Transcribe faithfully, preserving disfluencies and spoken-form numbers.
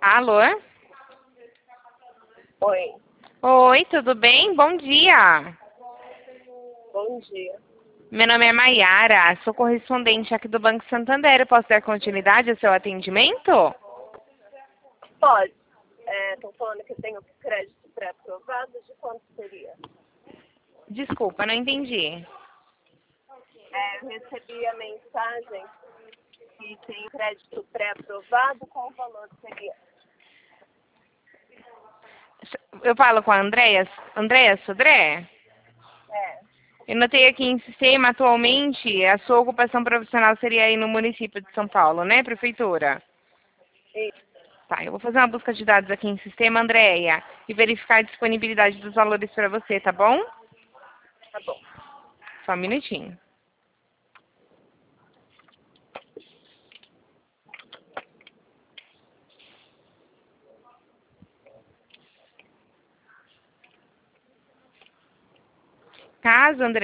Alô? Oi, Oi, tudo bem? Bom dia. bom dia. Meu nome é Maiara, sou correspondente aqui do Banco Santander. Eu posso dar continuidade ao seu atendimento? Pode. Estão falando que tem o crédito pré-aprovado, de quanto seria? Desculpa, não entendi. É, eu recebi a mensagem que tem o crédito pré-aprovado, qual o valor seria? Eu falo com a Andréia. Andréia Sodré? É, Eu notei aqui em sistema, atualmente, a sua ocupação profissional seria aí no município de São Paulo, né, prefeitura? isso, Tá, eu vou fazer uma busca de dados aqui em sistema, Andréia, e verificar a disponibilidade dos valores para você, tá bom? tá bom. Só um minutinho. Caso, André